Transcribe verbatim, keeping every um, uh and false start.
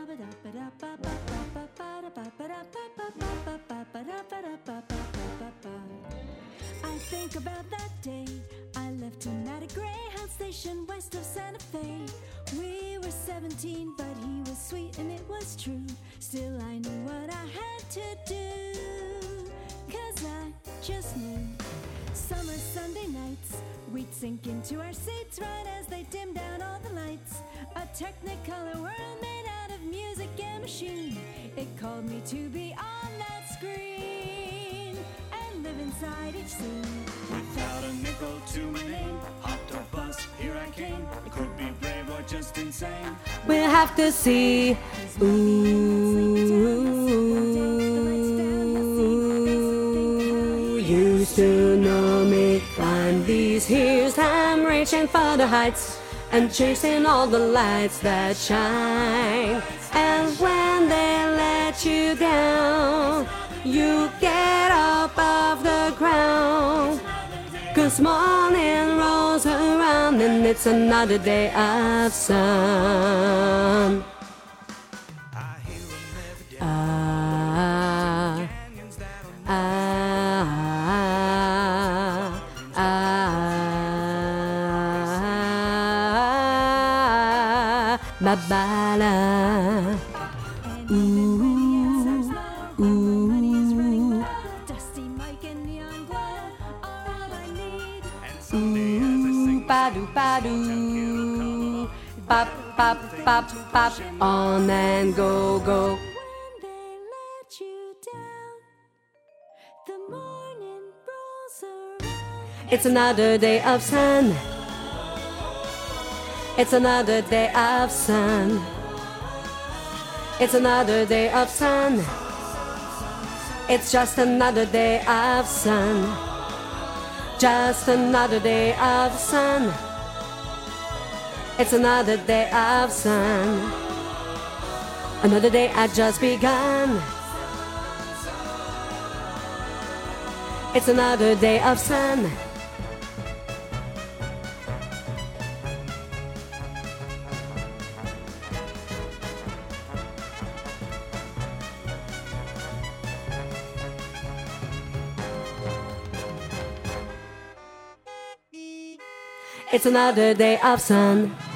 I think about that day I left him at a Greyhound station west of Santa Fe. We were seventeen, but he was sweet and it was true. Still I knew what I had to do, 'cause I just knew. Summer Sunday nights, we'd sink into our seats right as they dimmed down all the lights. A Technicolor world made out of music and machine. It called me to be on that screen and live inside each scene. Without a nickel to my name, hopped off bus, here I came. I could be brave or just insane. We'll have to see. Ooh, used to know me. Climb these hills, I'm reaching for the heights and chasing all the lights that shine. And when they let you down, you get up off the ground. 'Cause morning rolls around and it's another day of sun. Ah, ah, ah, ah, babala. Ooh, ooh, Dusty Mike and neon glow are all I need. ooh, ba-doo, ba-doo, pop, pop, pop, pop, on and go, go. When they let you down, the morning rolls around. It's another day of sun. It's another day of sun. It's another day of sun. It's just another day of sun. Just another day of sun. It's another day of sun. Another day had just begun. It's another day of sun. It's another day of sun.